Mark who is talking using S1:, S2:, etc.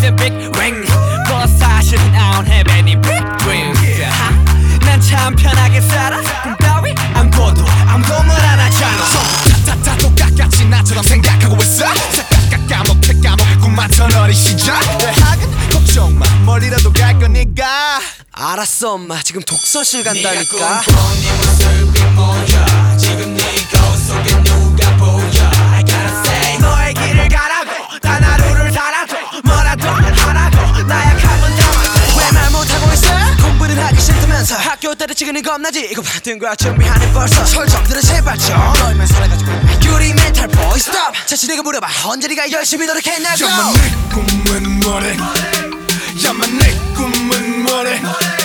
S1: 같은 big ring 뭐 사실은 I don't have any big dreams 난 참 편하게 살아 꿈 따위 안 꿔도 아무도 말 안 하잖아
S2: 다 똑같이 나처럼 생각하고 있어 까먹게 꿈만던 어린 시절 대학은 걱정 마 멀리라도 갈 거니까
S1: 알았어 엄마 지금 독서실 간다니까
S3: 네 모습이 뭐야 지금 네 거울 속에 누가 보여 I gotta say
S1: 너의 길을 가라고 단 하루를 살아도 뭐라도 하라고 나약하면 담아도 왜 말 못하고 있어 공부는 하기 싫다면서 학교 때려치기는 겁나지 이거 받은 거야 준비하네 벌써 설정들은 제발 좀 너희만 살아가지고 유리 멘탈 보이 스톱 자신에게 물어봐 언제 네가 열심히 노력했냐고
S2: 야만 내 꿈은 뭐래 야만 내 꿈은 뭐래